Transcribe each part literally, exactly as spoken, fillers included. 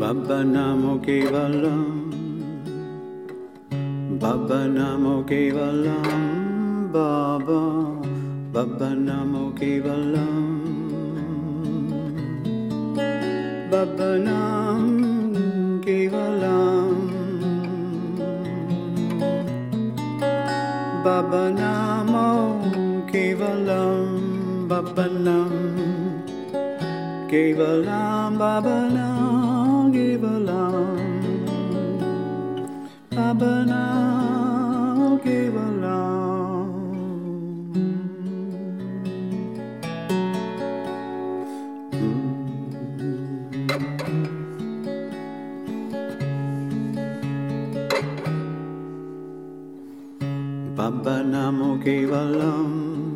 Baba Namo Kevalam, Baba Namo Kevalam, Baba, Baba Namo Kevalam, Baba Nam Kevalam, Baba Namo Kevalam, Baba Nam Kevalam, Baba Nam Kevalam, Baba Nam Kevalam. Baba Namo Kevalam,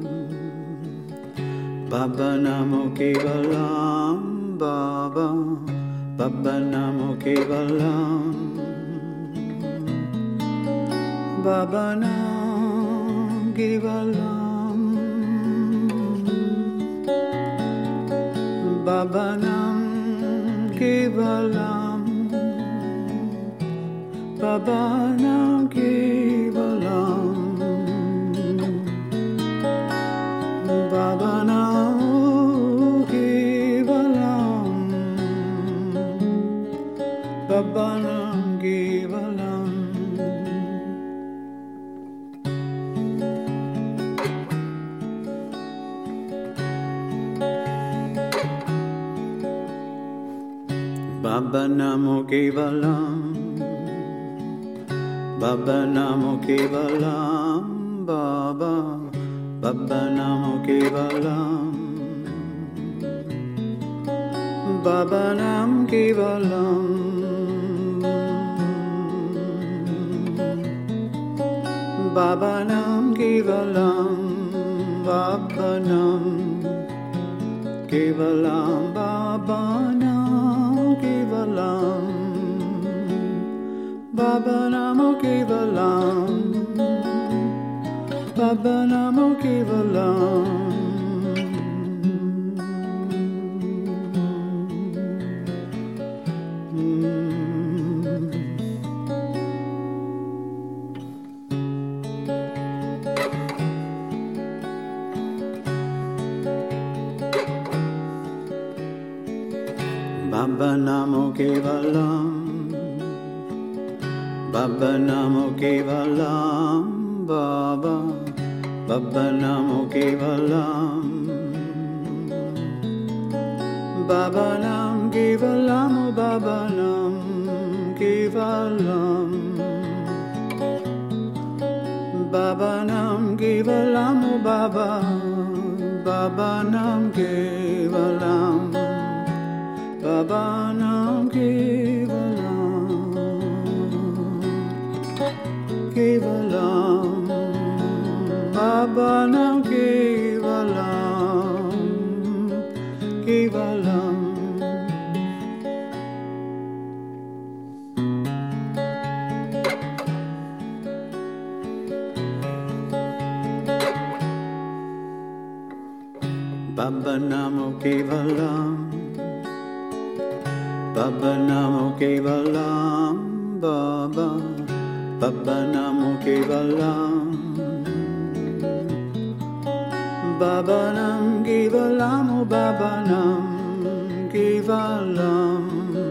Baba Namo Kevalam, Baba, Baba Namo Kevalam, Baba Nam Kevalam, Baba Nam Kevalam, Baba Nam Kevalam, Baba Nam Kevalam, Baba Nam Kevalam. Baba Namo Kevalam, Baba Namo Kevalam, Baba, Baba Namo Kevalam, Baba Nam Kevalam, Baba Nam Kevalam, Baba Nam Kevalam, Baba Nam Kevalam, Baba Namo Kevalam, Baba Namo Kevalam. Baba Namo Kevalam, Baba Namo Kevalam, Baba, Baba Namo Kevalam, Baba Nam Kevalam, Baba Nam Kevalam, Baba Nam Kevalam, Baba, Baba Nam Kevalam, Baba Nam Kevalam, Kevalam, Baba Nam Kevalam, Kevalam. Baba Namo Kevalam, Baba Namo Kevalam, Baba, Baba Namo Kevalam, Baba Nam Kevalam, Baba Nam Kevalam,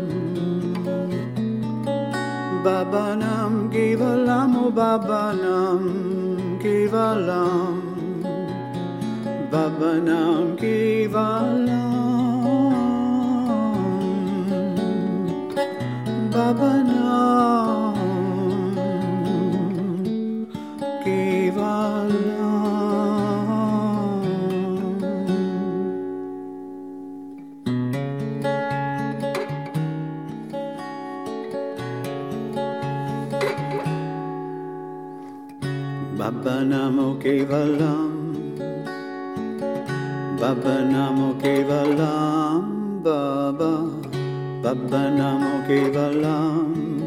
Baba Nam Kevalam, Baba Nam Kevalam, Baba Nam Kevalam, Baba Nam Kevalam. Baba Namo Kevalam, Baba Namo Kevalam, Baba, Baba Namo Kevalam,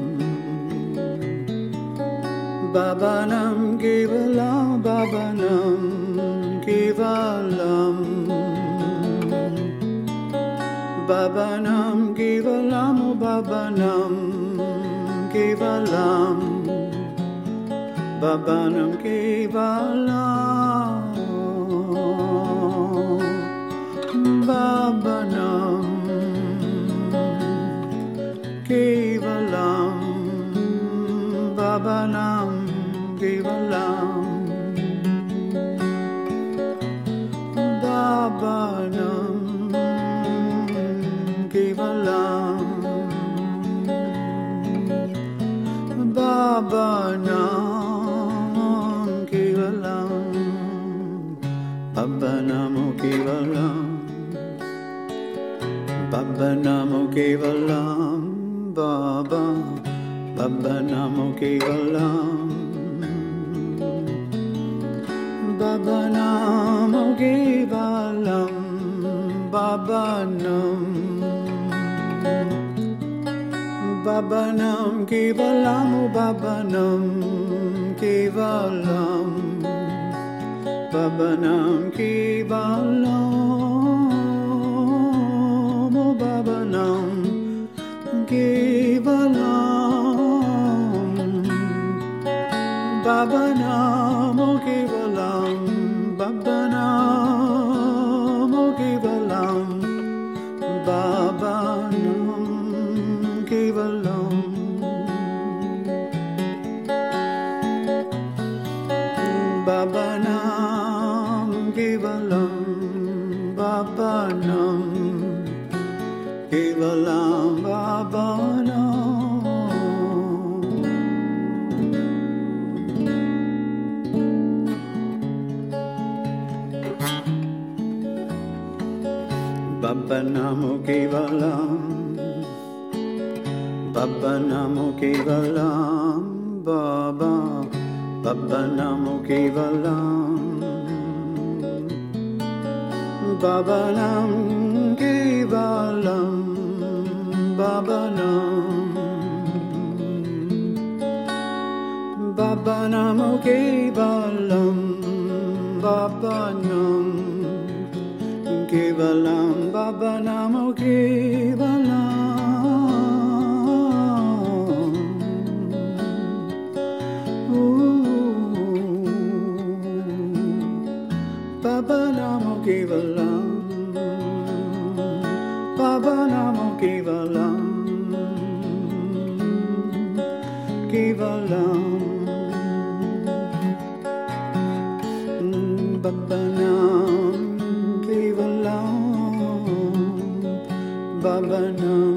Baba Nam Kevalam, Baba Nam Kevalam, Baba Nam Kevalam, Baba Babanam Kevalam, Babanam Kevalam, Babanam Kevalam, Babanam Kevalam, Babanam Kevalam, Babanam Kevalam, Babanam Kevalam, Babanam Kevalam, Baba, Babanam Kevalam, Babanam Kevalam, Babanam, Babanam Kevalam, Babanam Kevalam, Babanam Kevalam, Babanam Kevalam, Babanam Kevalam, Babanam Kevalam, Babanam Kevalam, Babanam Kevalam, Babanam Kevalam, Babanam. Babanam Kevalam, Babanam Kevalam, Baba, Babanam Kevalam, Babanam Kevalam, Babanam, Babanam Kevalam, Babanam Kevalam, Babanam Kevalam, Babanam Kevalam, Babanam Kevalam, Kevalam, Babanam Kevalam, Babanam